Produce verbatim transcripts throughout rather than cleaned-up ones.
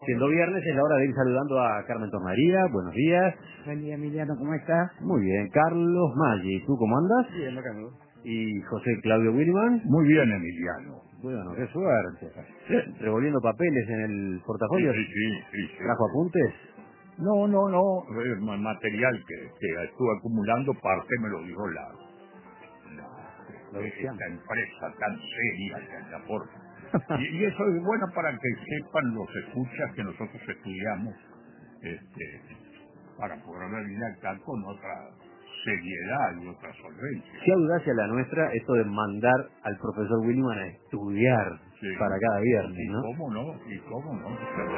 Siendo viernes es la hora de ir saludando a Carmen Tornaría. Buenos días. Buen día, Emiliano, ¿cómo estás? Muy bien. Carlos Maggi, ¿tú cómo andas? Bien, acá no. Y José Claudio Williman. Muy bien, Emiliano. Bueno, qué suerte. Revolviendo papeles en el portafolio. Sí, sí, sí, sí, sí. ¿Trajo apuntes? No, no, no. Eh, ma- material que, que estuve acumulando, parte me lo dijo la, la Lo decían. esta empresa tan seria que aporta. Y, y eso es bueno para que sepan los escuchas que nosotros estudiamos, este, para poder venir acá con otra seriedad y otra solvencia. Qué audacia la nuestra, esto de mandar al profesor Williman a estudiar Sí. para cada viernes, ¿Y ¿no? cómo no? ¿Y cómo no?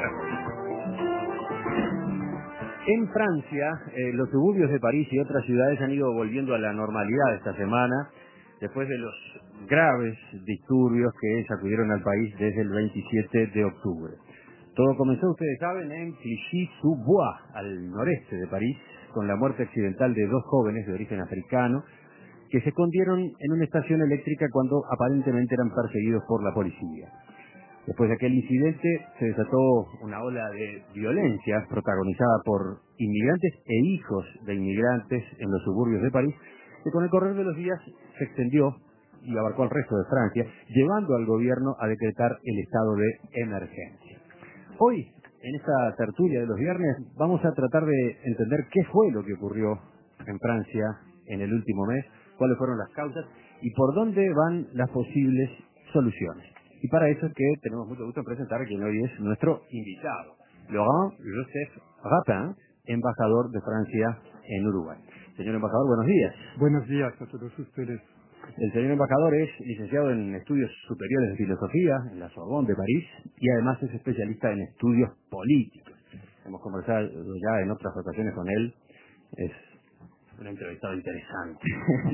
En Francia, eh, los suburbios de París y otras ciudades han ido volviendo a la normalidad esta semana, después de los graves disturbios que sacudieron al país desde el veintisiete de octubre. Todo comenzó, ustedes saben, en Clichy-sous-Bois, al noreste de París, con la muerte accidental de dos jóvenes de origen africano que se escondieron en una estación eléctrica cuando aparentemente eran perseguidos por la policía. Después de aquel incidente se desató una ola de violencia protagonizada por inmigrantes e hijos de inmigrantes en los suburbios de París, que con el correr de los días se extendió y abarcó al resto de Francia, llevando al gobierno a decretar el estado de emergencia. Hoy, en esta tertulia de los viernes, vamos a tratar de entender qué fue lo que ocurrió en Francia en el último mes, cuáles fueron las causas y por dónde van las posibles soluciones. Y para eso es que tenemos mucho gusto en presentar a quien hoy es nuestro invitado, Laurent Joseph Rapin, embajador de Francia en Uruguay. Señor embajador, buenos días. Buenos días a todos ustedes. El señor embajador es licenciado en estudios superiores de filosofía en la Sorbonne de París y además es especialista en estudios políticos. Hemos conversado ya en otras ocasiones con él. Es un entrevistado interesante.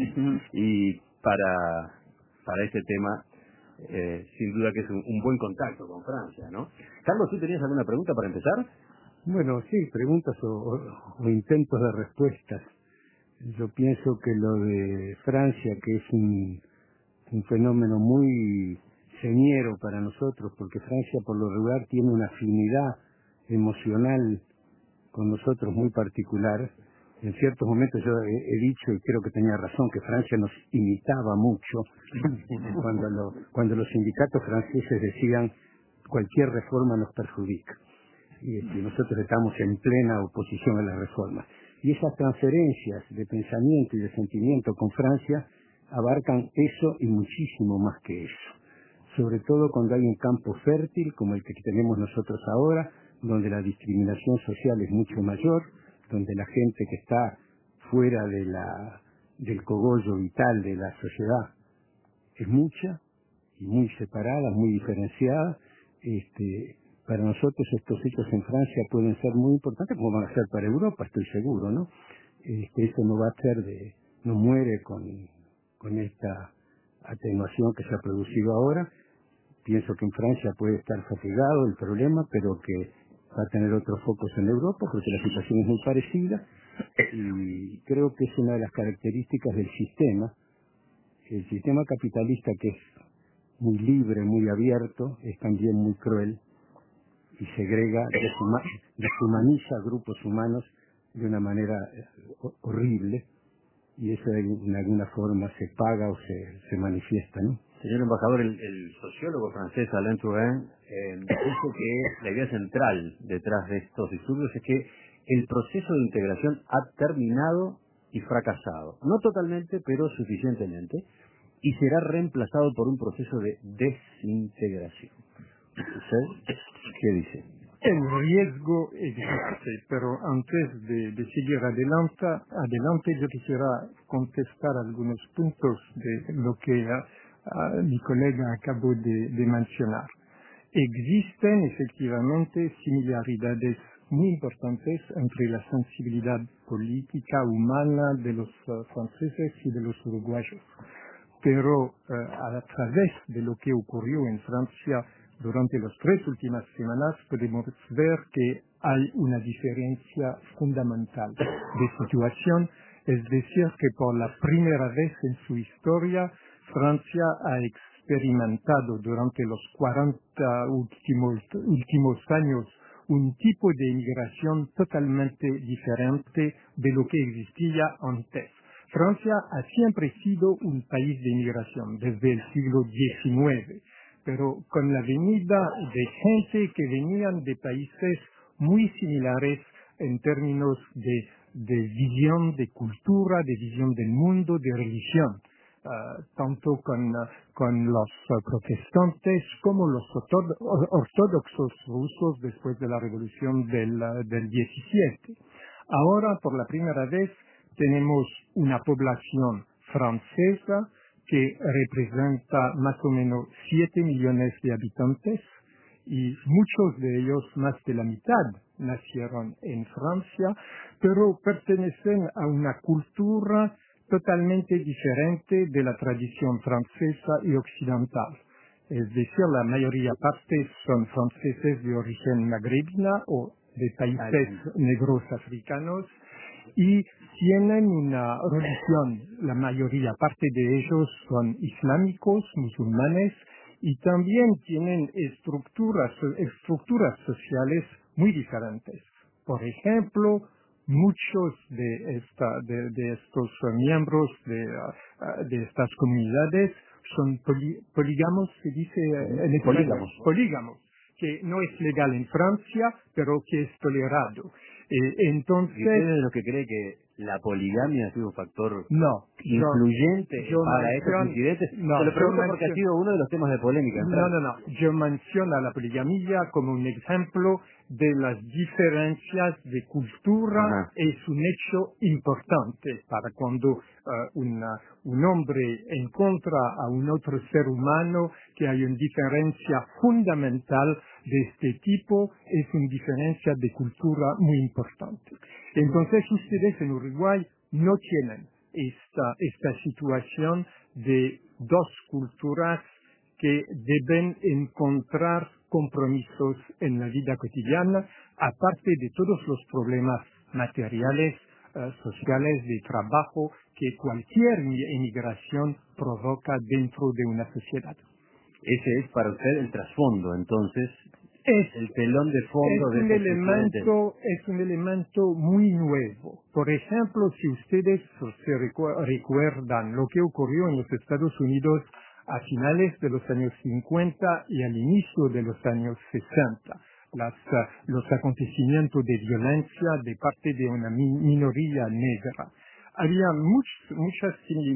Y para, para este tema, eh, sin duda que es un, un buen contacto con Francia, ¿no? Carlos, ¿tú tenías alguna pregunta para empezar? Bueno, sí, preguntas o, o- o intentos de respuestas. Yo pienso que lo de Francia, que es un, un fenómeno muy señero para nosotros, porque Francia por lo regular tiene una afinidad emocional con nosotros muy particular. En ciertos momentos yo he, he dicho, y creo que tenía razón, que Francia nos imitaba mucho cuando, lo- cuando los sindicatos franceses decían cualquier reforma nos perjudica. Y, y nosotros estamos en plena oposición a las reformas. Y esas transferencias de pensamiento y de sentimiento con Francia abarcan eso y muchísimo más que eso. Sobre todo cuando hay un campo fértil como el que tenemos nosotros ahora, donde la discriminación social es mucho mayor, donde la gente que está fuera de la, del cogollo vital de la sociedad es mucha y muy separada, muy diferenciada. Este, para nosotros estos hechos en Francia pueden ser muy importantes, como van a ser para Europa, estoy seguro, ¿no? Este, eso no va a ser de, no muere con, con esta atenuación que se ha producido ahora. Pienso que en Francia puede estar fatigado el problema, pero que va a tener otros focos en Europa, porque la situación es muy parecida, y creo que es una de las características del sistema. El sistema capitalista, que es muy libre, muy abierto, es también muy cruel y segrega, deshuma- deshumaniza a grupos humanos de una manera eh, ho- horrible, y eso de, de alguna forma se paga o se, se manifiesta, ¿no? Señor embajador, el, el sociólogo francés Alain Touraine eh, dice que la idea central detrás de estos disturbios es que el proceso de integración ha terminado y fracasado. No totalmente, pero suficientemente, y será reemplazado por un proceso de desintegración. ¿Usted qué dice? El riesgo existe, pero antes de, de seguir adelante, adelante, yo quisiera contestar algunos puntos de lo que ah, ah, mi colega acabó de, de mencionar. Existen efectivamente similaridades muy importantes entre la sensibilidad política humana de los uh, franceses y de los uruguayos. Pero uh, a través de lo que ocurrió en Francia durante las tres últimas semanas podemos ver que hay una diferencia fundamental de situación, es decir, que por la primera vez en su historia Francia ha experimentado durante los cuarenta últimos, últimos años un tipo de inmigración totalmente diferente de lo que existía antes. Francia ha siempre sido un país de inmigración desde el siglo diecinueve, pero con la venida de gente que venían de países muy similares en términos de, de visión, de cultura, de visión del mundo, de religión. Uh, tanto con, uh, con los uh, protestantes como los ortodoxos rusos después de la revolución del, uh, del diecisiete. Ahora, por la primera vez, tenemos una población francesa que representa más o menos siete millones de habitantes y muchos de ellos, más de la mitad, nacieron en Francia, pero pertenecen a una cultura totalmente diferente de la tradición francesa y occidental. Es decir, la mayoría parte son franceses de origen magrebina o de países negros africanos y tienen una religión. La mayoría parte de ellos son islámicos, musulmanes, y también tienen estructuras, estructuras sociales muy diferentes. Por ejemplo, muchos de, esta, de, de estos miembros de, uh, de estas comunidades son poli, polígamos, se dice en español, polígamos. polígamos, que no es legal en Francia, pero que es tolerado. Eh, entonces, ¿Y usted es de los que cree que la poligamia ha sido un factor no, influyente yo, yo para mencion, estos incidentes? No, Se lo pregunto porque mencion, ha sido uno de los temas de polémica. No, no, no. Yo menciono la poligamia como un ejemplo de las diferencias de cultura. Ajá. Es un hecho importante para cuando uh, una, un hombre encuentra a un otro ser humano que hay una diferencia fundamental de este tipo, es una diferencia de cultura muy importante. Entonces ustedes en Uruguay no tienen esta, esta situación de dos culturas que deben encontrar compromisos en la vida cotidiana, aparte de todos los problemas materiales, uh, sociales, de trabajo, que cualquier emigración provoca dentro de una sociedad. Ese es para usted el trasfondo, entonces, es el telón de fondo es de un este elemento es un elemento muy nuevo. Por ejemplo, si ustedes se recu recuerdan lo que ocurrió en los Estados Unidos a finales de los años cincuenta y al inicio de los años sesenta, las, uh, los acontecimientos de violencia de parte de una mi minoría negra. Había much, muchas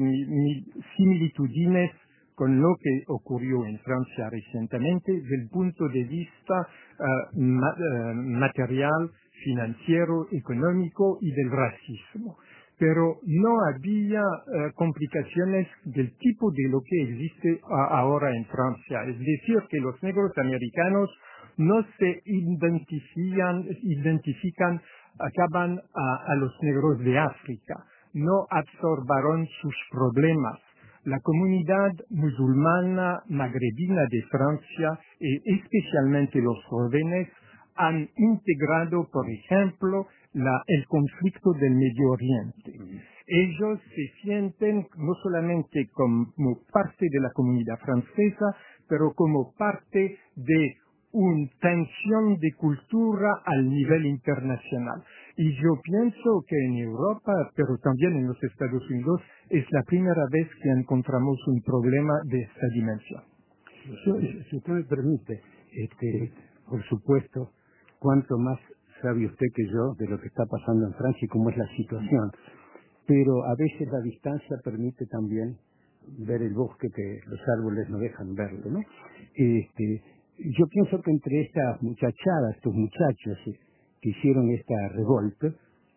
similitudes con lo que ocurrió en Francia recientemente desde el punto de vista uh, ma uh, material, financiero, económico y del racismo. Pero no había uh, complicaciones del tipo de lo que existe uh, ahora en Francia. Es decir, que los negros americanos no se identifican, identifican acaban a, a los negros de África, no absorbaron sus problemas. La comunidad musulmana magrebina de Francia, y especialmente los jóvenes, han integrado, por ejemplo, la, el conflicto del Medio Oriente. Ellos se sienten no solamente como parte de la comunidad francesa, pero como parte de una tensión de cultura al nivel internacional. Y yo pienso que en Europa, pero también en los Estados Unidos, es la primera vez que encontramos un problema de esta dimensión. Si, si usted me permite, este, por supuesto, cuanto más sabe usted que yo de lo que está pasando en Francia y cómo es la situación, pero a veces la distancia permite también ver el bosque que los árboles no dejan verlo, ¿no? Este, yo pienso que entre estas muchachadas, estos muchachos que hicieron esta revolta,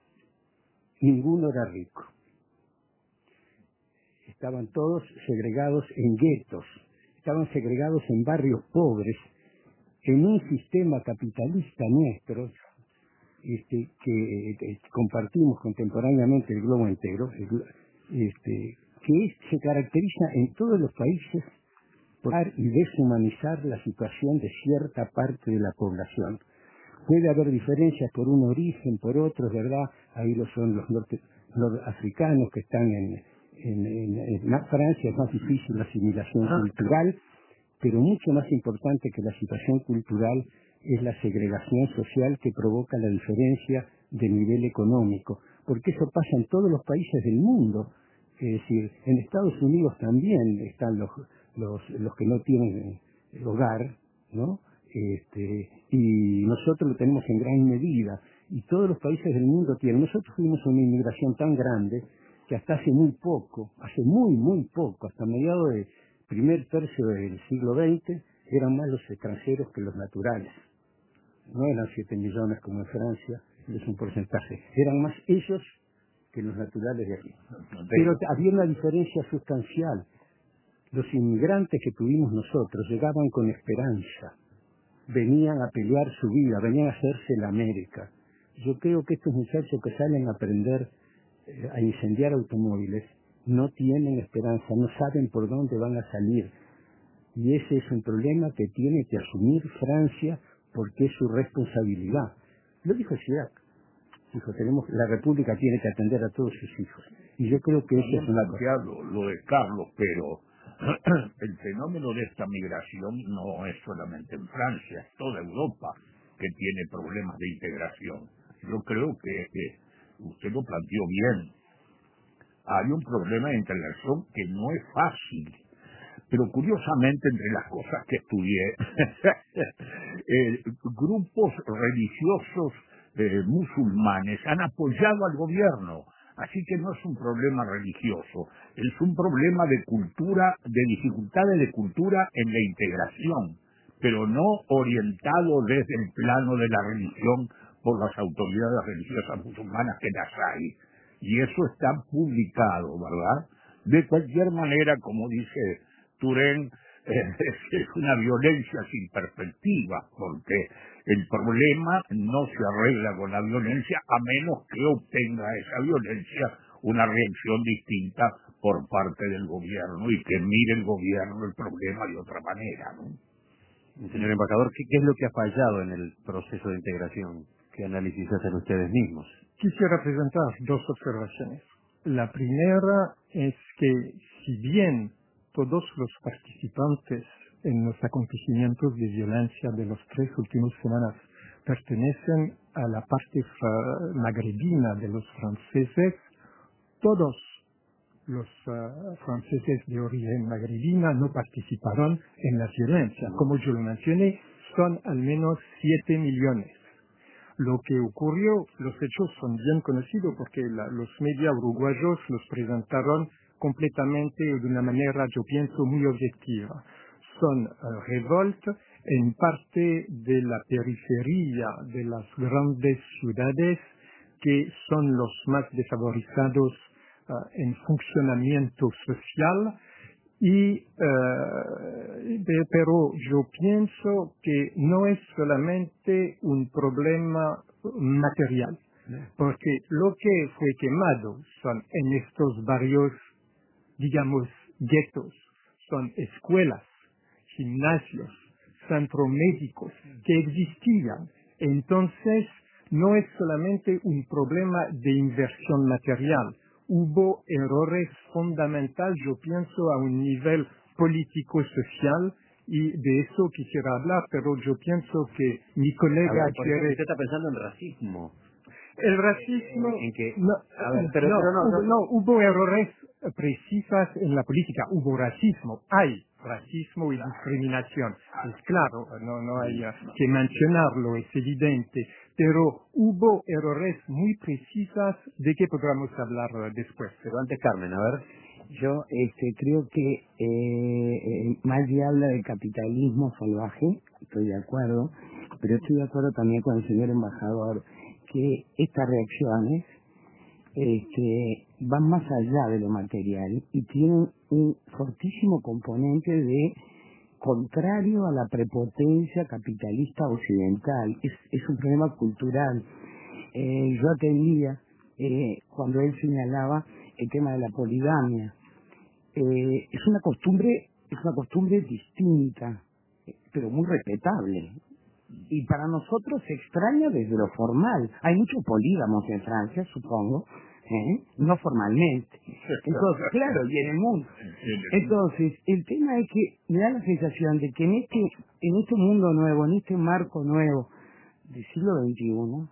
ninguno era rico. Estaban todos segregados en guetos, estaban segregados en barrios pobres, en un sistema capitalista nuestro, este, que, que compartimos contemporáneamente el globo entero, el, este, que es, se caracteriza en todos los países por y deshumanizar la situación de cierta parte de la población. Puede haber diferencias por un origen, por otro, ¿verdad? Ahí lo son los norte, nordafricanos que están en, en, en, en Francia, es más difícil la asimilación cultural, pero mucho más importante que la situación cultural es la segregación social que provoca la diferencia de nivel económico, porque eso pasa en todos los países del mundo. Es decir, en Estados Unidos también están los los, los que no tienen hogar, ¿no? Este, y nosotros lo tenemos en gran medida, y todos los países del mundo tienen. Nosotros tuvimos una inmigración tan grande que hasta hace muy poco, hace muy, muy poco, hasta mediados del primer tercio del siglo veinte, eran más los extranjeros que los naturales. No eran siete millones como en Francia, es un porcentaje. Eran más ellos que los naturales de aquí. Pero había una diferencia sustancial. Los inmigrantes que tuvimos nosotros llegaban con esperanza. Venían a pelear su vida, venían a hacerse la América. Yo creo que estos muchachos que salen a aprender eh, a incendiar automóviles no tienen esperanza, no saben por dónde van a salir. Y ese es un problema que tiene que asumir Francia porque es su responsabilidad. Lo dijo Chirac. Dijo, tenemos, la República tiene que atender a todos sus hijos. Y yo creo que eso es una cosa. Lo de Carlos, pero el fenómeno de esta migración no es solamente en Francia, es toda Europa que tiene problemas de integración. Yo creo que, que usted lo planteó bien. Hay un problema de integración que no es fácil. Pero curiosamente, entre las cosas que estudié, eh, grupos religiosos eh, musulmanes han apoyado al gobierno. Así que no es un problema religioso, es un problema de cultura, de dificultades de cultura en la integración, pero no orientado desde el plano de la religión por las autoridades religiosas musulmanas, que las hay. Y eso está publicado, ¿verdad? De cualquier manera, como dice Turén, eh, es una violencia sin perspectiva, porque el problema no se arregla con la violencia a menos que obtenga esa violencia una reacción distinta por parte del gobierno y que mire el gobierno el problema de otra manera, ¿no? Señor embajador, ¿qué, ¿qué es lo que ha fallado en el proceso de integración? ¿Qué análisis hacen ustedes mismos? Quisiera presentar dos observaciones. La primera es que, si bien todos los participantes en los acontecimientos de violencia de las tres últimas semanas pertenecen a la parte magrebina de los franceses, todos los uh, franceses de origen magrebina no participaron en la violencia. Como yo lo mencioné, son al menos siete millones. Lo que ocurrió, los hechos son bien conocidos porque la, los medios uruguayos los presentaron completamente de una manera, yo pienso, muy objetiva. Son uh, revoltas en parte de la periferia de las grandes ciudades que son los más desfavorizados uh, en funcionamiento social. Y, uh, de, pero yo pienso que no es solamente un problema material, porque lo que fue quemado son en estos barrios, digamos, guetos, son escuelas, gimnasios, centros médicos que existían. Entonces, no es solamente un problema de inversión material. Hubo errores fundamentales, yo pienso, a un nivel político-social, y de eso quisiera hablar, pero yo pienso que mi colega ver, por quiere... ejemplo, usted está pensando en racismo. El racismo... En que, no, a ver, pero, no, pero no, hubo, no. no, hubo errores precisas en la política, hubo racismo, hay racismo y discriminación, es claro, no, no hay uh, que mencionarlo, es evidente, pero hubo errores muy precisas de que podamos hablar uh, después. Pero antes, Carmen, a ver. Yo este, creo que eh, eh, Maggi habla de capitalismo salvaje, estoy de acuerdo, pero estoy de acuerdo también con el señor embajador que estas reacciones este, van más allá de lo material y tienen un fortísimo componente de contrario a la prepotencia capitalista occidental. Es, es un problema cultural. Eh, yo atendía eh, cuando él señalaba el tema de la poligamia. Eh, es una costumbre, es una costumbre distinta, pero muy respetable. Y para nosotros se extraña desde lo formal. Hay muchos polígamos en Francia, supongo, ¿eh? No formalmente. Entonces, claro, y en el mundo. Entonces, el tema es que me da la sensación de que en este, en este mundo nuevo, en este marco nuevo del siglo veintiuno,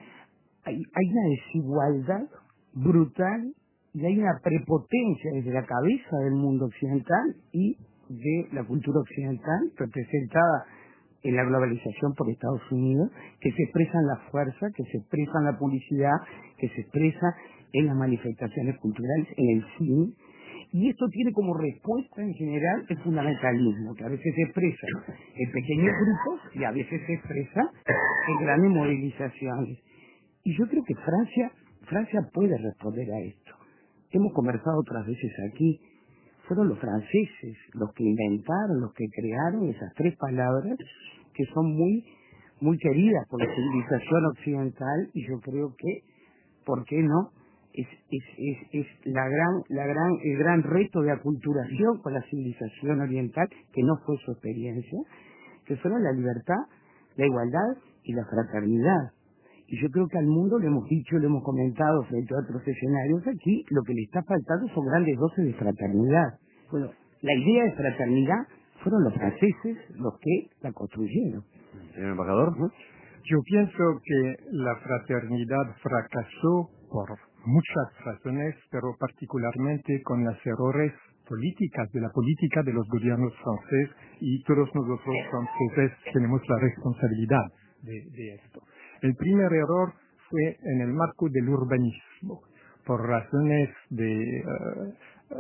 hay, hay una desigualdad brutal y hay una prepotencia desde la cabeza del mundo occidental y de la cultura occidental representada en la globalización por Estados Unidos, que se expresa en la fuerza, que se expresa en la publicidad, que se expresa en las manifestaciones culturales, en el cine, y esto tiene como respuesta en general el fundamentalismo, que a veces se expresa en pequeños grupos y a veces se expresa en grandes movilizaciones. Y yo creo que Francia, Francia puede responder a esto. Hemos conversado otras veces aquí, fueron los franceses los que inventaron, los que crearon esas tres palabras que son muy muy queridas por la civilización occidental, y yo creo que, ¿por qué no? Es, es, es, es la gran, la gran, el gran reto de aculturación con la civilización oriental, que no fue su experiencia, que fueron la libertad, la igualdad y la fraternidad. Y yo creo que al mundo, lo hemos dicho, lo hemos comentado frente a otros escenarios aquí, lo que le está faltando son grandes dosis de fraternidad. Bueno, la idea de fraternidad fueron los franceses los que la construyeron. Señor embajador. Yo pienso que la fraternidad fracasó por muchas razones, pero particularmente con los errores políticas, de la política de los gobiernos franceses, y todos nosotros franceses tenemos la responsabilidad de, de esto. El primer error fue en el marco del urbanismo, por razones de, uh,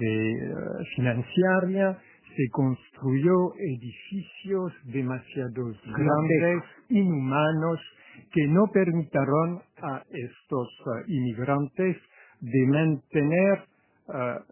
de uh, financiaria. Se construyó edificios demasiado grandes, inhumanos, que no permitieron a estos uh, inmigrantes de mantener, uh,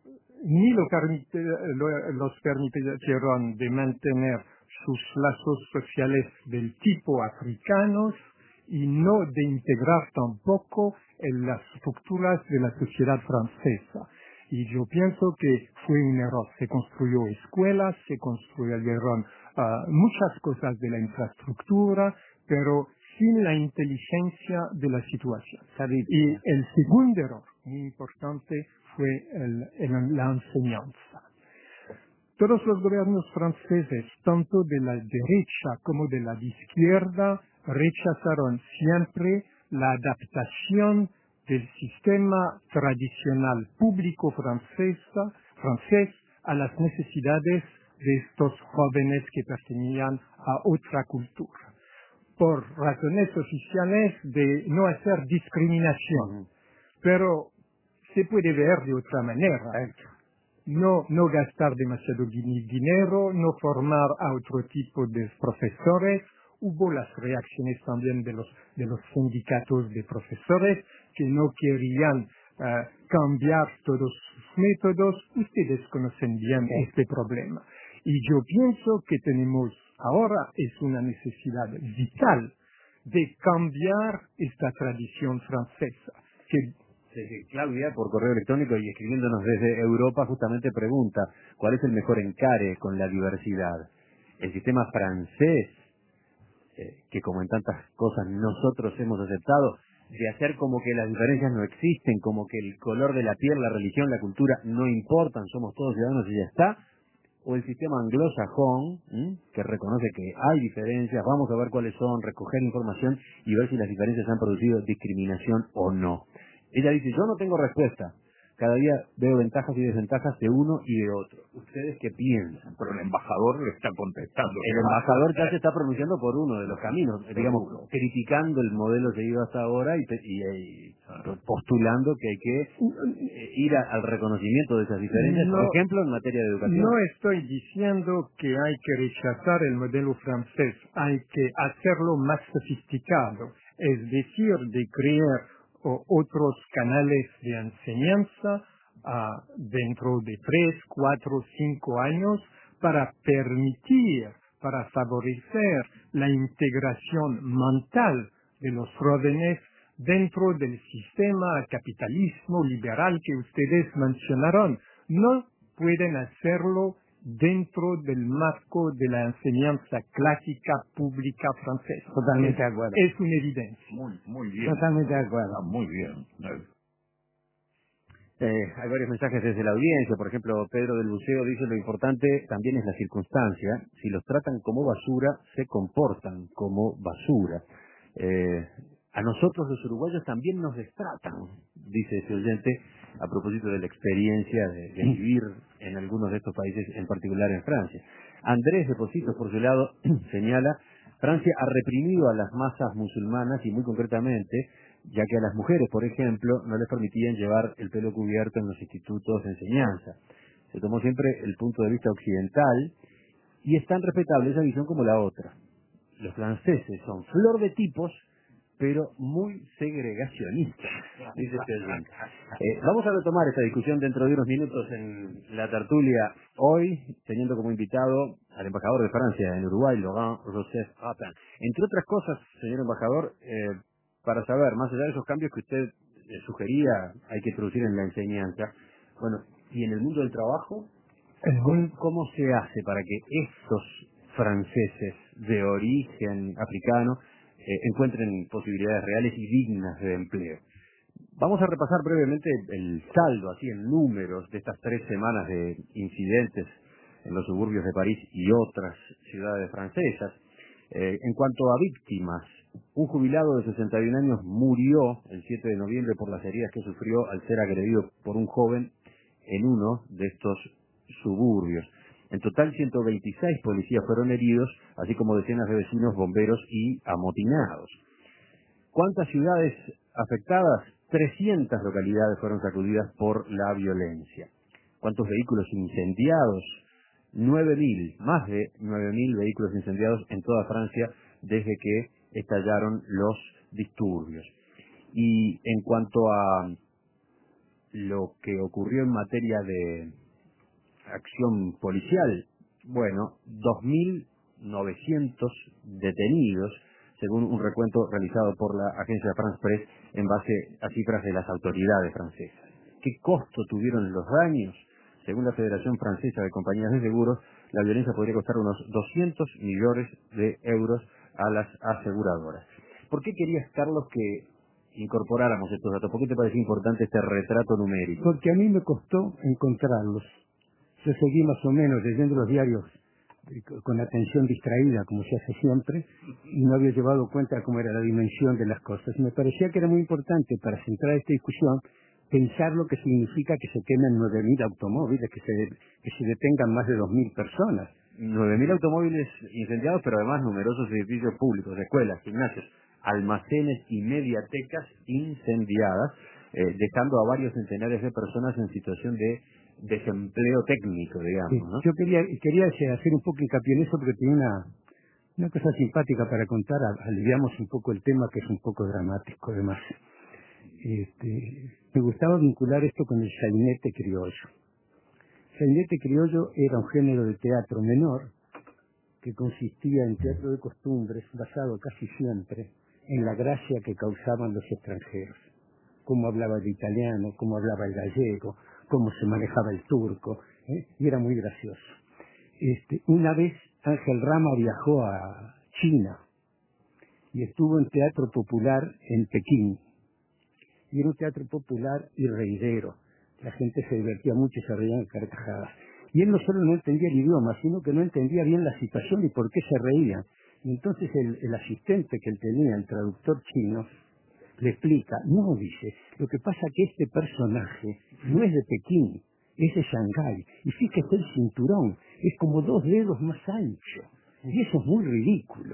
ni lo permite, lo, los permitieron de mantener sus lazos sociales del tipo africanos, y no de integrar tampoco en las estructuras de la sociedad francesa. Y yo pienso que fue un error. Se construyó escuelas, se construyeron uh, muchas cosas de la infraestructura, pero sin la inteligencia de la situación. Y el segundo error, muy importante, fue el, el, la enseñanza. Todos los gobiernos franceses, tanto de la derecha como de la izquierda, rechazaron siempre la adaptación del sistema tradicional público francesa, francés a las necesidades de estos jóvenes que pertenecían a otra cultura, por razones oficiales de no hacer discriminación. Pero se puede ver de otra manera. No, no gastar demasiado dinero, no formar a otro tipo de profesores. Hubo las reacciones también de los, de los sindicatos de profesores que no querían uh, cambiar todos sus métodos. Ustedes conocen bien este problema. Y yo pienso que tenemos ahora es una necesidad vital de cambiar esta tradición francesa. Que Sí, sí. Claudia, por correo electrónico y escribiéndonos desde Europa, justamente pregunta cuál es el mejor encare con la diversidad. El sistema francés, eh, que como en tantas cosas nosotros hemos aceptado, de hacer como que las diferencias no existen, como que el color de la piel, la religión, la cultura no importan, somos todos ciudadanos y ya está, o el sistema anglosajón, ¿m? que reconoce que hay diferencias, vamos a ver cuáles son, recoger información y ver si las diferencias han producido discriminación o no. Ella dice, yo no tengo respuesta. Cada día veo ventajas y desventajas de uno y de otro. ¿Ustedes qué piensan? Pero el embajador le está contestando. El embajador ya se está pronunciando por uno de los caminos, digamos, criticando el modelo seguido hasta ahora y, y, y postulando que hay que ir a, al reconocimiento de esas diferencias, no, por ejemplo, en materia de educación. No estoy diciendo que hay que rechazar el modelo francés, hay que hacerlo más sofisticado, es decir, de crear o otros canales de enseñanza uh, dentro de tres, cuatro, cinco años para permitir, para favorecer la integración mental de los jóvenes dentro del sistema capitalismo liberal que ustedes mencionaron. No pueden hacerlo dentro del marco de la enseñanza clásica pública francesa. Totalmente es, de acuerdo. Es una evidencia. Muy, muy bien. Totalmente de acuerdo. Ah, muy bien. Eh, hay varios mensajes desde la audiencia. Por ejemplo, Pedro del Buceo dice: lo importante también es la circunstancia. Si los tratan como basura, se comportan como basura. Eh, a nosotros los uruguayos también nos destratan, dice ese oyente, a propósito de la experiencia de, de vivir en algunos de estos países, en particular en Francia. Andrés de Positos, por su lado, señala: Francia ha reprimido a las masas musulmanas y muy concretamente, ya que a las mujeres, por ejemplo, no les permitían llevar el pelo cubierto en los institutos de enseñanza. Se tomó siempre el punto de vista occidental y es tan respetable esa visión como la otra. Los franceses son flor de tipos, pero muy segregacionistas, dice este oyente. Eh, vamos a retomar esta discusión dentro de unos minutos en la tertulia, hoy teniendo como invitado al embajador de Francia en Uruguay, Laurent Joseph Rapin. Entre otras cosas, señor embajador, eh, para saber, más allá de esos cambios que usted eh, sugería, hay que introducir en la enseñanza, bueno, y en el mundo del trabajo, ¿cómo, cómo se hace para que estos franceses de origen africano Eh, encuentren posibilidades reales y dignas de empleo? Vamos a repasar brevemente el saldo, así en números, de estas tres semanas de incidentes en los suburbios de París y otras ciudades francesas. Eh, en cuanto a víctimas, un jubilado de sesenta y un años murió el siete de noviembre por las heridas que sufrió al ser agredido por un joven en uno de estos suburbios. En total, ciento veintiséis policías fueron heridos, así como decenas de vecinos, bomberos y amotinados. ¿Cuántas ciudades afectadas? trescientas localidades fueron sacudidas por la violencia. ¿Cuántos vehículos incendiados? nueve mil, más de nueve mil vehículos incendiados en toda Francia desde que estallaron los disturbios. Y en cuanto a lo que ocurrió en materia de acción policial, bueno, dos mil novecientos detenidos, según un recuento realizado por la agencia France Press en base a cifras de las autoridades francesas. ¿Qué costo tuvieron los daños? Según la Federación Francesa de Compañías de Seguros, la violencia podría costar unos doscientos millones de euros a las aseguradoras. ¿Por qué querías, Carlos, que incorporáramos estos datos? ¿Por qué te parecía importante este retrato numérico? Porque a mí me costó encontrarlos. Yo seguí más o menos leyendo los diarios con atención distraída, como se hace siempre, y no había llevado cuenta de cómo era la dimensión de las cosas. Me parecía que era muy importante, para centrar esta discusión, pensar lo que significa que se quemen nueve mil automóviles, que se, que se detengan más de dos mil personas. nueve mil automóviles incendiados, pero además numerosos edificios públicos, escuelas, gimnasios, almacenes y mediatecas incendiadas, eh, dejando a varios centenares de personas en situación de desempleo técnico, digamos, Sí, ¿no? yo quería quería hacer un poco hincapié en eso porque tenía una, una cosa simpática para contar, aliviamos un poco el tema que es un poco dramático además. Este, me gustaba vincular esto con el sainete criollo. Sainete criollo era un género de teatro menor que consistía en teatro de costumbres basado casi siempre en la gracia que causaban los extranjeros. Cómo hablaba el italiano, cómo hablaba el gallego, cómo se manejaba el turco, ¿eh? Y era muy gracioso. Este, una vez Ángel Rama viajó a China y estuvo en teatro popular en Pekín. Y era un teatro popular y reidero. La gente se divertía mucho y se reían a carcajadas. Y él no solo no entendía el idioma, sino que no entendía bien la situación y por qué se reían. Y entonces el, el asistente que él tenía, el traductor chino, le explica, no, dice, lo que pasa que este personaje no es de Pekín, es de Shanghái. Y fíjate el cinturón, es como dos dedos más ancho. Y eso es muy ridículo.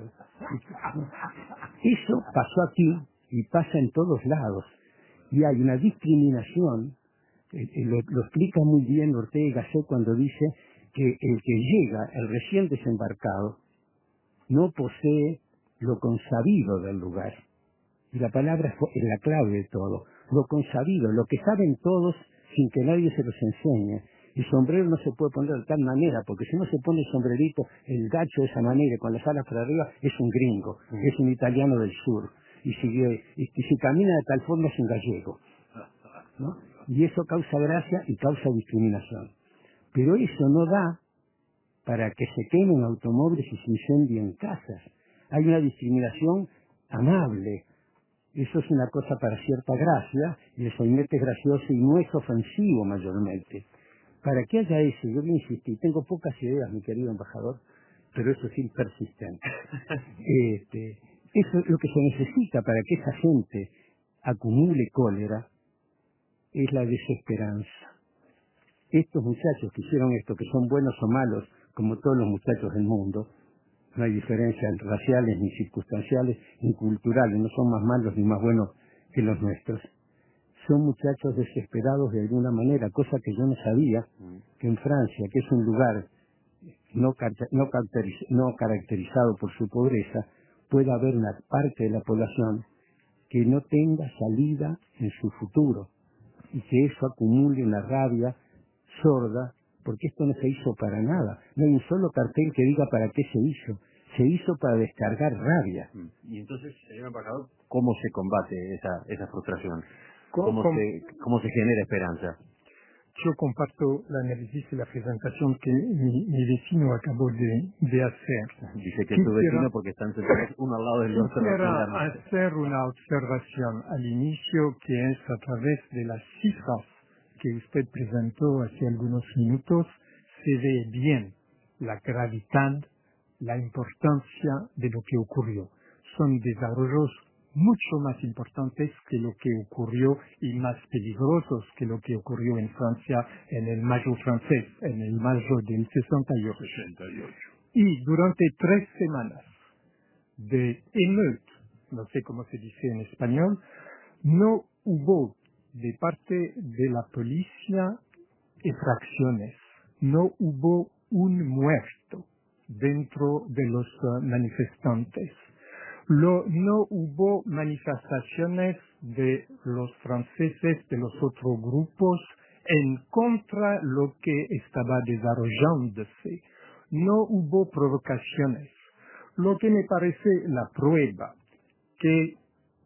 Eso pasó aquí y pasa en todos lados. Y hay una discriminación, eh, eh, lo, lo explica muy bien Ortega y Gasset cuando dice que el que llega, el recién desembarcado, no posee lo consabido del lugar. Y la palabra es la clave de todo. Lo consabido, lo que saben todos sin que nadie se los enseñe. El sombrero no se puede poner de tal manera, porque si no se pone el sombrerito, el gacho de esa manera, con las alas para arriba, es un gringo, mm. es un italiano del sur. Y si, y si camina de tal forma es un gallego, ¿no? Y eso causa gracia y causa discriminación. Pero eso no da para que se quemen automóviles y se incendien casas. Hay una discriminación amable. Eso es una cosa para cierta gracia, y el sainete es gracioso y no es ofensivo mayormente. Para que haya eso, yo le insistí, tengo pocas ideas, mi querido embajador, pero eso sí persistente. Este, eso es lo que se necesita para que esa gente acumule cólera, es la desesperanza. Estos muchachos que hicieron esto, que son buenos o malos, como todos los muchachos del mundo, no hay diferencias raciales, ni circunstanciales, ni culturales, no son más malos ni más buenos que los nuestros. Son muchachos desesperados de alguna manera, cosa que yo no sabía, que en Francia, que es un lugar no, no, caracteriz no caracterizado por su pobreza, pueda haber una parte de la población que no tenga salida en su futuro y que eso acumule una rabia sorda, porque esto no se hizo para nada. No hay un solo cartel que diga para qué se hizo. Se hizo para descargar rabia. Y entonces, señor embajador, ¿cómo se combate esa, esa frustración? ¿Cómo, ¿Cómo, se, ¿Cómo se genera esperanza? Yo comparto la análisis y la presentación que mi, mi vecino acabó de, de hacer. Dice que es su vecino porque están sentados uno al lado del otro. Quisiera hacer una observación al inicio, que es a través de las cifras que usted presentó hace algunos minutos, se ve bien la gravedad, la importancia de lo que ocurrió. Son desarrollos mucho más importantes que lo que ocurrió y más peligrosos que lo que ocurrió en Francia en el mayo francés, en el mayo del sesenta y ocho. Y durante tres semanas de émeute, no sé cómo se dice en español, no hubo de parte de la policía infracciones, no hubo un muerto dentro de los uh, manifestantes. Lo, no hubo manifestaciones de los franceses, de los otros grupos, en contra de lo que estaba desarrollándose. No hubo provocaciones. Lo que me parece la prueba que,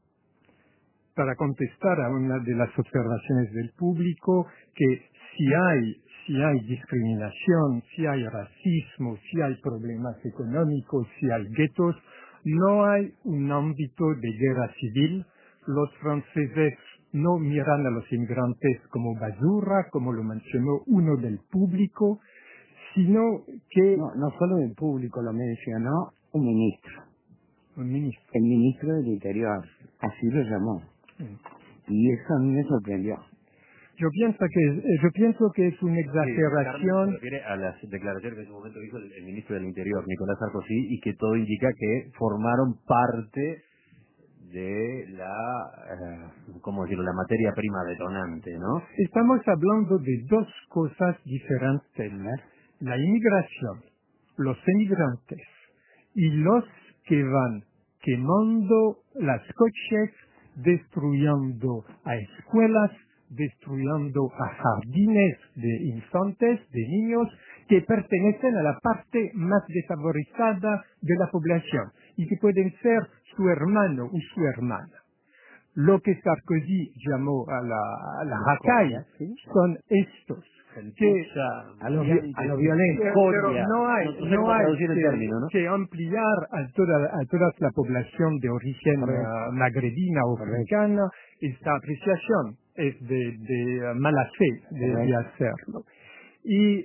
para contestar a una de las observaciones del público, que si hay, si hay discriminación, si hay racismo, si hay problemas económicos, si hay guetos, no hay un ámbito de guerra civil. Los franceses no miran a los inmigrantes como basura, como lo mencionó uno del público, sino que... No, no solo del público, lo mencionó un ministro. Un ministro. El ministro del Interior, así lo llamó. Sí. Y eso a mí me sorprendió. Yo pienso que yo pienso que es una exageración. Sí, se refiere a las declaraciones que en su momento hizo el, el ministro del Interior, Nicolás Sarkozy, y que todo indica que formaron parte de la, eh, ¿cómo decirlo?, la materia prima detonante, ¿no? Estamos hablando de dos cosas diferentes. La inmigración, los emigrantes y los que van quemando las coches, destruyendo a escuelas, destruyendo a jardines de infantes, de niños, que pertenecen a la parte más desfavorizada de la población y que pueden ser su hermano o su hermana. Lo que Sarkozy llamó a la, a la racaille, ¿sí?, son estos. Que a los lo violentos. Pero no hay, no, no, no hay el que, término, ¿no? que ampliar a toda, a toda la población de origen uh, magrebina o africana esta apreciación. Es de, de uh, mala fe de, de hacerlo. Y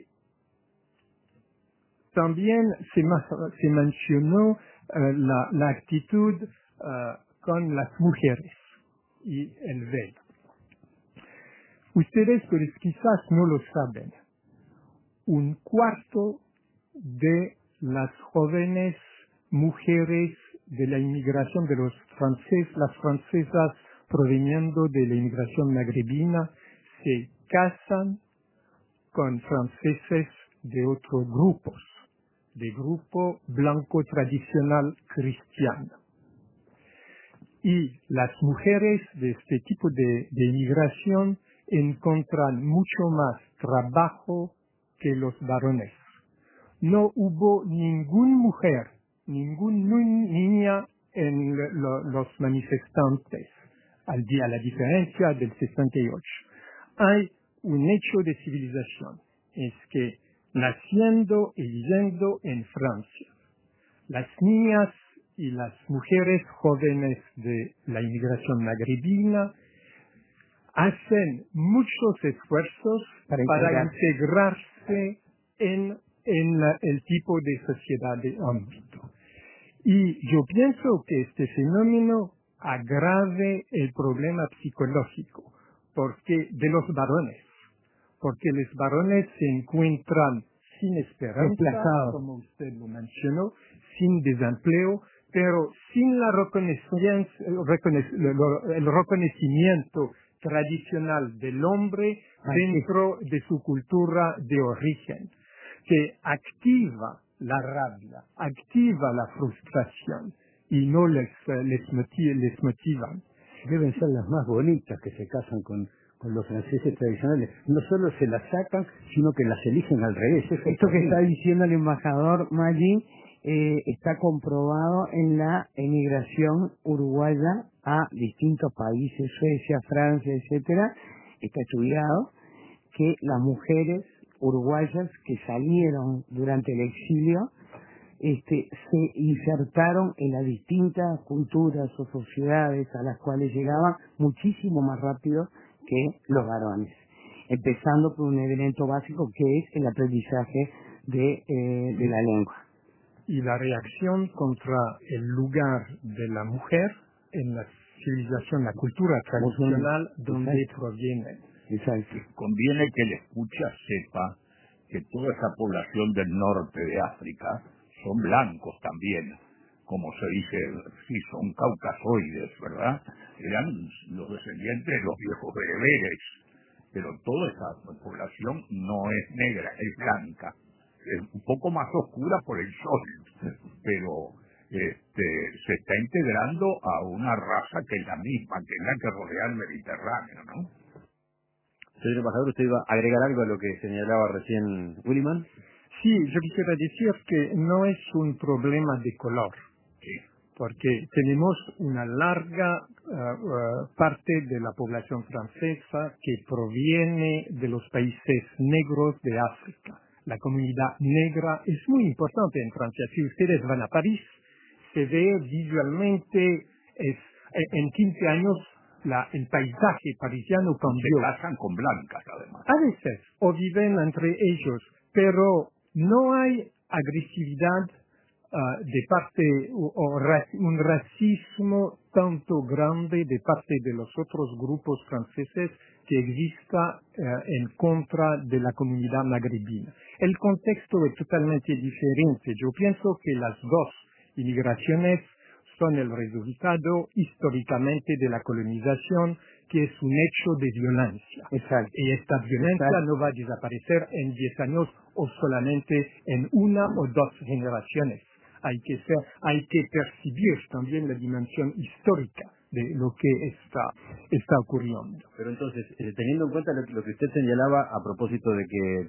también se, se mencionó uh, la, la actitud uh, con las mujeres y el velo. Ustedes pues, quizás no lo saben. Un cuarto de las jóvenes mujeres de la inmigración de los franceses, las francesas proveniendo de la inmigración magrebina, se casan con franceses de otros grupos, de grupo blanco tradicional cristiano. Y las mujeres de este tipo de, de inmigración encuentran mucho más trabajo que los varones. No hubo ninguna mujer, ninguna niña en lo, los manifestantes, al día, a la diferencia del sesenta y ocho. Hay un hecho de civilización, es que naciendo y viviendo en Francia, las niñas y las mujeres jóvenes de la inmigración magrebina hacen muchos esfuerzos para, para integrarse en, en la, el tipo de sociedad de ámbito. Y yo pienso que este fenómeno agrave el problema psicológico porque de los varones, porque los varones se encuentran sin esperanza, como usted lo mencionó, sin desempleo, pero sin la el reconocimiento tradicional del hombre dentro de su cultura de origen, que activa la rabia, activa la frustración y no les, les, motiva, les motivan. Deben ser las más bonitas que se casan con, con los franceses tradicionales. No solo se las sacan, sino que las eligen al revés. Eso Esto que está diciendo el embajador Maggi eh, está comprobado en la emigración uruguaya a distintos países, Suecia, Francia, etcétera. Está estudiado que las mujeres uruguayas que salieron durante el exilio este, se insertaron en las distintas culturas o sociedades a las cuales llegaban muchísimo más rápido que los varones, empezando por un elemento básico que es el aprendizaje de, eh, de la lengua. Y la reacción contra el lugar de la mujer en la civilización, la cultura tradicional donde Exacto. proviene. Exacto. Conviene que el escucha sepa que toda esa población del norte de África son blancos también, como se dice, sí, son caucasoides, ¿verdad? Eran los descendientes de los viejos bereberes, pero toda esa población no es negra, es blanca. Es un poco más oscura por el sol, pero este, se está integrando a una raza que es la misma, que es la que rodea el Mediterráneo, ¿no? Señor embajador, ¿usted iba a agregar algo a lo que señalaba recién Williman? Sí, yo quisiera decir que no es un problema de color, sí. porque tenemos una larga uh, uh, parte de la población francesa que proviene de los países negros de África. La comunidad negra es muy importante en Francia. Si ustedes van a París, se ve visualmente, es, en quince años, la, el paisaje parisiano cambió. Se casan con blancas, además. A veces, o viven entre ellos, pero no hay agresividad uh, de parte, o, o raci un racismo tanto grande de parte de los otros grupos franceses que exista uh, en contra de la comunidad magrebina. El contexto es totalmente diferente. Yo pienso que las dos inmigraciones son el resultado históricamente de la colonización, que es un hecho de violencia. Exacto. Y esta violencia Exacto. no va a desaparecer en diez años o solamente en una o dos generaciones. Hay que ser, hay que percibir también la dimensión histórica de lo que está, está ocurriendo. Pero entonces, eh, teniendo en cuenta lo, lo que usted señalaba a propósito de que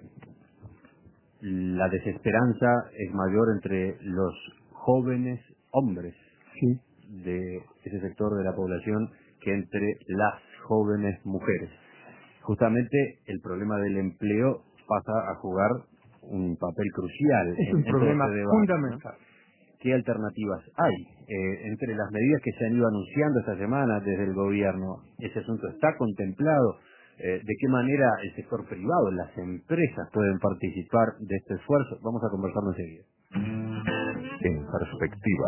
la desesperanza es mayor entre los jóvenes hombres, sí. de ese sector de la población que entre las jóvenes mujeres. Justamente el problema del empleo pasa a jugar un papel crucial. Es en, un en problema todo este debate, fundamental. ¿no? ¿Qué alternativas hay? Eh, entre las medidas que se han ido anunciando esta semana desde el gobierno, ¿ese asunto está contemplado? Eh, ¿De qué manera el sector privado, las empresas pueden participar de este esfuerzo? Vamos a conversarlo enseguida. En perspectiva.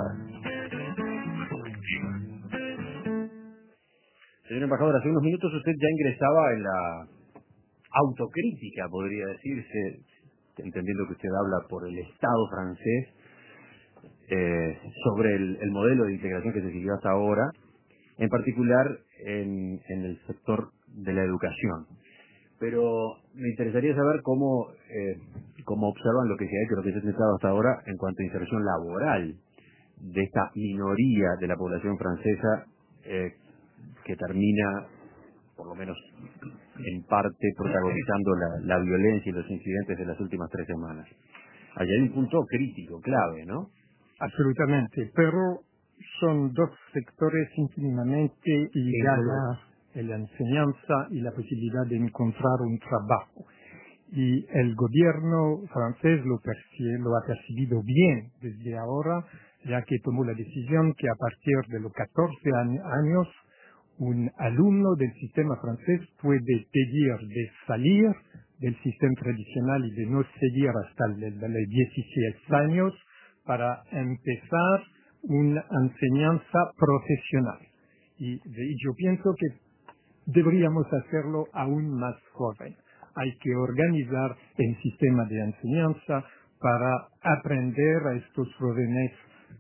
Señor embajador, hace unos minutos usted ya ingresaba en la autocrítica, podría decirse, entendiendo que usted habla por el Estado francés, eh, sobre el, el modelo de integración que se siguió hasta ahora, en particular en, en el sector de la educación. Pero me interesaría saber cómo, eh, cómo observan lo que se ha hecho, lo que se ha intentado hasta ahora en cuanto a inserción laboral de esta minoría de la población francesa eh, que termina, por lo menos en parte, protagonizando la, la violencia y los incidentes de las últimas tres semanas. Allí hay un punto crítico, clave, ¿no? Absolutamente, pero son dos sectores íntimamente ligados, la enseñanza y la posibilidad de encontrar un trabajo. Y el gobierno francés lo, percibe, lo ha percibido bien desde ahora, ya que tomó la decisión que a partir de los catorce años un alumno del sistema francés puede pedir de salir del sistema tradicional y de no seguir hasta los dieciséis años para empezar una enseñanza profesional. Y, y yo pienso que deberíamos hacerlo aún más joven. Hay que organizar el sistema de enseñanza para aprender a estos jóvenes uh,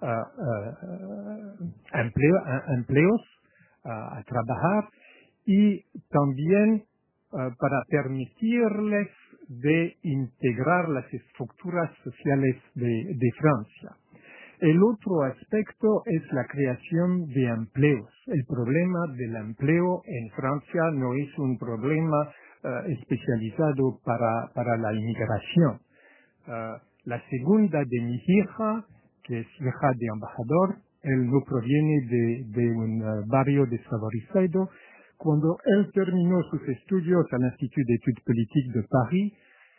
uh, empleo, uh, empleos, uh, a trabajar, y también uh, para permitirles de integrar las estructuras sociales de, de Francia. El otro aspecto es la creación de empleos. El problema del empleo en Francia no es un problema uh, especializado para, para la inmigración. Uh, la segunda de mi hija, que es hija de embajador, él no proviene de, de un uh, barrio desfavorizado. Cuando él terminó sus estudios al Institut d'Études Politiques de París,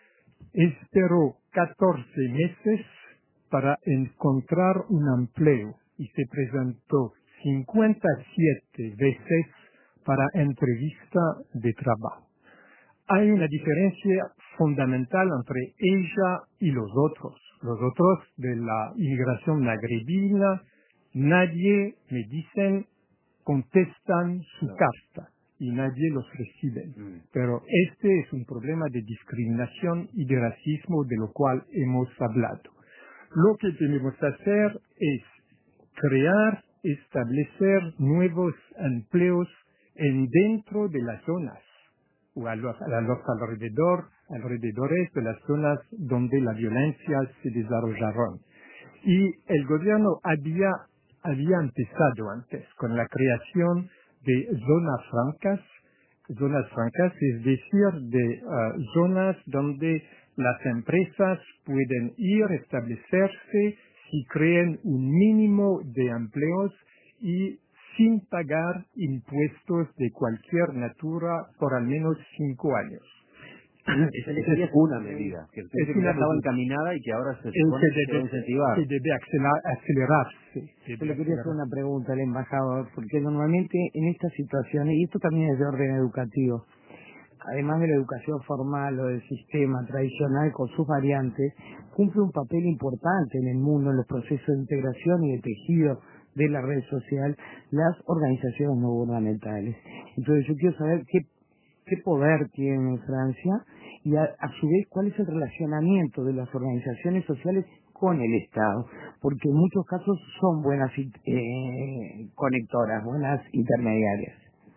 esperó catorce meses para encontrar un empleo y se presentó cincuenta y siete veces para entrevista de trabajo. Hay una diferencia fundamental entre ella y los otros. Los otros de la inmigración magrebina, nadie, me dicen, contestan su no. carta y nadie los recibe. Mm. Pero este es un problema de discriminación y de racismo de lo cual hemos hablado. Lo que tenemos que hacer es crear, establecer nuevos empleos en dentro de las zonas o a los, a los alrededor, alrededores de las zonas donde la violencia se desarrollaron. Y el gobierno había, había empezado antes con la creación de zonas francas, zonas francas, es decir, de uh, zonas donde las empresas pueden ir, establecerse, si creen un mínimo de empleos y sin pagar impuestos de cualquier natura por al menos cinco años. Esa es una medida que es una estaba encaminada y que ahora se supone que que debe incentivar. Que debe acelerarse. Yo le quería hacer una pregunta al embajador, porque normalmente en estas situaciones, y esto también es de orden educativo, además de la educación formal o del sistema tradicional con sus variantes, cumple un papel importante en el mundo, en los procesos de integración y de tejido de la red social, las organizaciones no gubernamentales. Entonces yo quiero saber qué, qué poder tiene Francia y a, a su vez cuál es el relacionamiento de las organizaciones sociales con el Estado, porque en muchos casos son buenas eh, conectoras, buenas intermediarias.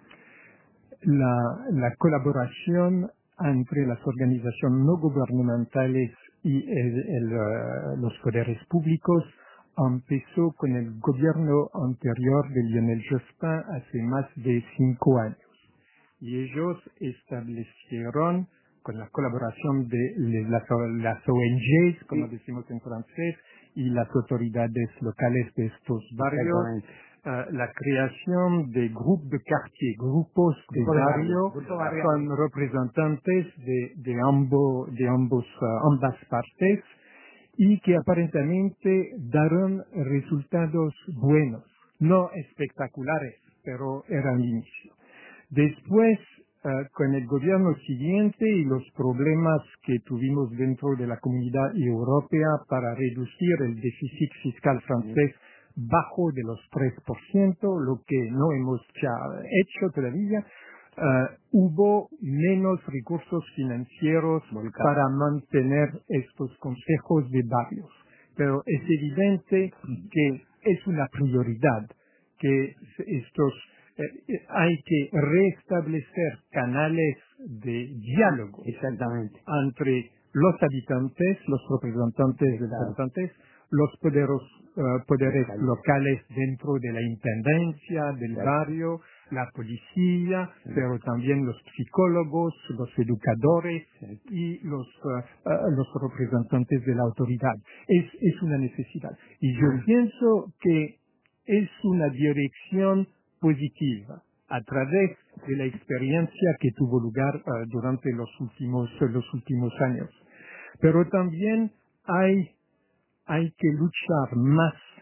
La, la colaboración entre las organizaciones no gubernamentales y el, el, uh, los poderes públicos empezó con el gobierno anterior de Lionel Jospin hace más de cinco años. Y ellos establecieron, con la colaboración de las, las O N Ges, como sí. decimos en francés, y las autoridades locales de estos barrios, Uh, la creación de grupos de quartier, grupos de barrio, barrio con representantes de, de, ambo, de ambos, uh, ambas partes y que aparentemente daron resultados buenos, no espectaculares, pero eran inicio. Después, uh, con el gobierno siguiente y los problemas que tuvimos dentro de la comunidad europea para reducir el déficit fiscal francés bajo de los tres por ciento, lo que no hemos ya hecho todavía, uh, hubo menos recursos financieros Volcán. para mantener estos consejos de barrios. Pero es evidente que es una prioridad, que estos eh, hay que restablecer canales de diálogo Exactamente. entre los habitantes, los representantes de los habitantes, los poderos, uh, poderes locales dentro de la intendencia, del sí. barrio, la policía, sí. pero también los psicólogos, los educadores sí. y los, uh, uh, los representantes de la autoridad. Es, es una necesidad. Y yo sí. pienso que es una dirección positiva a través de la experiencia que tuvo lugar uh, durante los últimos, los últimos años. Pero también hay Hay que luchar más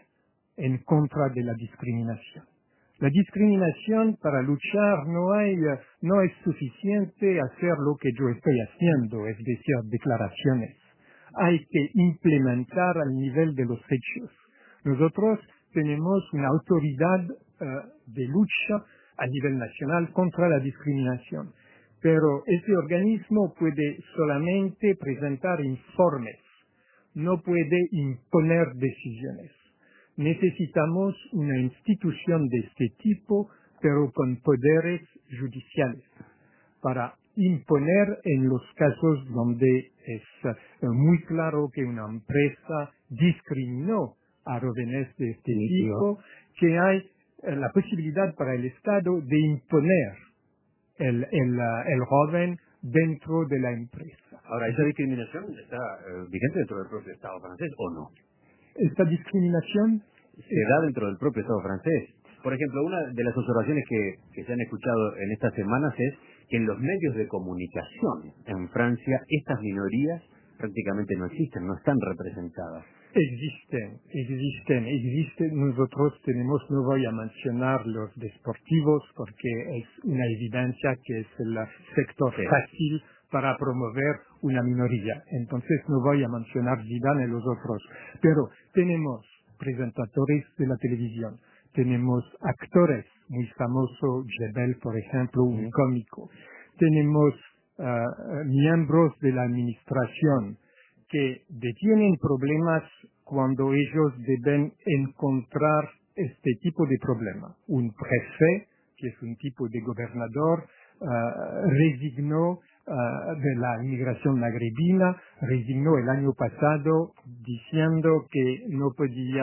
en contra de la discriminación. La discriminación, para luchar, no hay, no es suficiente hacer lo que yo estoy haciendo, es decir, declaraciones. Hay que implementar al nivel de los hechos. Nosotros tenemos una autoridad uh, de lucha a nivel nacional contra la discriminación, pero ese organismo puede solamente presentar informes, no puede imponer decisiones. Necesitamos una institución de este tipo, pero con poderes judiciales, para imponer en los casos donde es uh, muy claro que una empresa discriminó a jóvenes de este tipo, que hay uh, la posibilidad para el Estado de imponer el, el, uh, el joven dentro de la empresa. Ahora, ¿esa discriminación está uh, vigente dentro del propio Estado francés o no? Esta discriminación se da dentro del propio Estado francés. Por ejemplo, una de las observaciones que, que se han escuchado en estas semanas es que en los medios de comunicación en Francia estas minorías prácticamente no existen, no están representadas. Existen, existen, existen. Nosotros tenemos, no voy a mencionar los deportivos porque es una evidencia que es el sector sí. fácil para promover una minoría. Entonces no voy a mencionar Zidane y los otros. Pero tenemos presentadores de la televisión, tenemos actores muy famosos, Jebel, por ejemplo, un sí. cómico. Tenemos uh, miembros de la administración que detienen problemas cuando ellos deben encontrar este tipo de problema. Un prefet, que es un tipo de gobernador, uh, resignó uh, de la inmigración magrebina, resignó el año pasado diciendo que no podía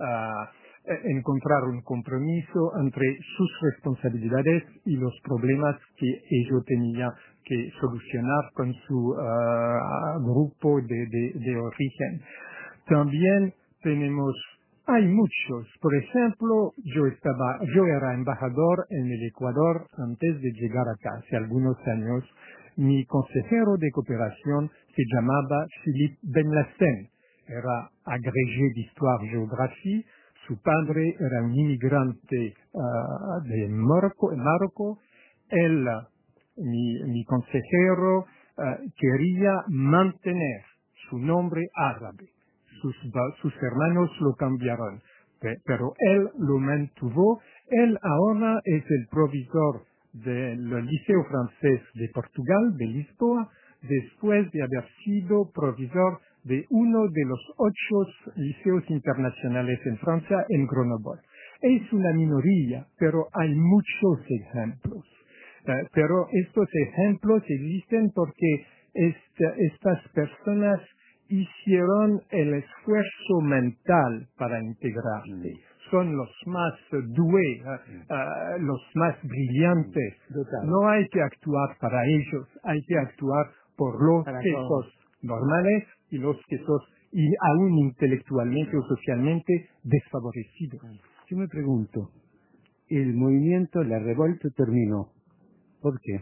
uh, encontrar un compromiso entre sus responsabilidades y los problemas que ellos tenían que solucionar con su uh, grupo de, de, de origen. También tenemos, hay muchos. Por ejemplo, yo estaba, yo era embajador en el Ecuador antes de llegar acá, hace algunos años. Mi consejero de cooperación se llamaba Philippe Benlassen. Era agrégé d'histoire-géographie. Su padre era un inmigrante uh, de Marruecos. Marruecos. Él, mi, mi consejero, uh, quería mantener su nombre árabe. Sus, sus hermanos lo cambiaron, pero él lo mantuvo. Él ahora es el provisor del Liceo Francés de Portugal, de Lisboa, después de haber sido provisor de uno de los ocho liceos internacionales en Francia, en Grenoble. Es una minoría, pero hay muchos ejemplos. Uh, pero estos ejemplos existen porque esta, estas personas hicieron el esfuerzo mental para integrarse. Son los más doués, uh, uh, los más brillantes. Total. No hay que actuar para ellos, hay que actuar por los para que son normales y los que son y aún intelectualmente o socialmente desfavorecidos. Yo me pregunto, el movimiento, la revuelta terminó. ¿Por qué?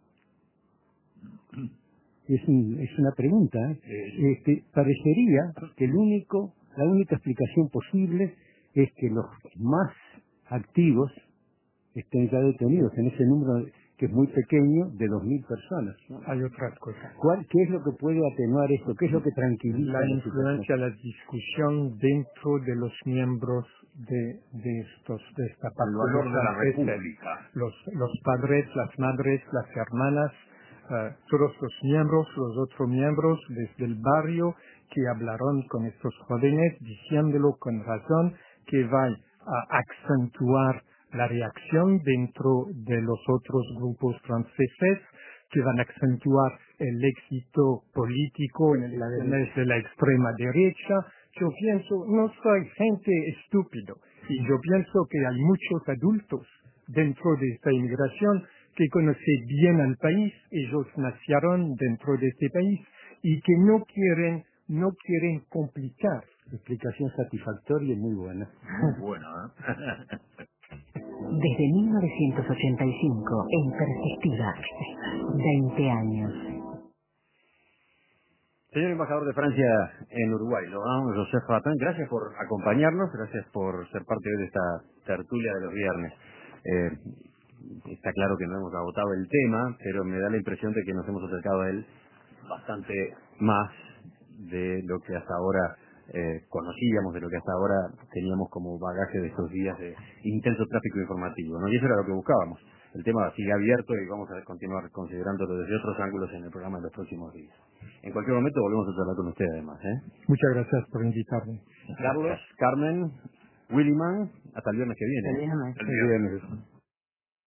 Es, un, es una pregunta. ¿eh? Este, parecería que el único, la única explicación posible es que los más activos estén ya detenidos en ese número que es muy pequeño de dos mil personas. ¿no? Hay otras cosas. ¿Cuál, ¿Qué es lo que puede atenuar esto? ¿Qué es lo que tranquiliza? La influencia, la discusión dentro de los miembros de, de estos de esta el valor de la República. Los, los padres, las madres, las hermanas, uh, todos los miembros, los otros miembros desde el barrio que hablaron con estos jóvenes diciéndolo con razón que va a acentuar la reacción dentro de los otros grupos franceses, que van a acentuar el éxito político en el la de la extrema derecha. Yo pienso, no soy gente estúpido, y yo pienso que hay muchos adultos dentro de esta inmigración que conocen bien al país, ellos nacieron dentro de este país, y que no quieren, no quieren complicar. Explicación satisfactoria y muy buena. Muy buena, ¿eh? Desde mil novecientos ochenta y cinco, en perspectiva, veinte años. Señor embajador de Francia en Uruguay, lo llamamos Joseph Ratin, gracias por acompañarnos, gracias por ser parte de esta tertulia de los viernes. Eh, está claro que no hemos agotado el tema, pero me da la impresión de que nos hemos acercado a él bastante más de lo que hasta ahora eh, conocíamos, de lo que hasta ahora teníamos como bagaje de estos días de intenso tráfico informativo, ¿no? Y eso era lo que buscábamos. El tema sigue abierto y vamos a continuar considerándolo desde otros ángulos en el programa de los próximos días. En cualquier momento volvemos a charlar con usted además, ¿eh? Muchas gracias por invitarme. Carlos, Carmen, Willyman, hasta el viernes que viene. El viernes. El viernes.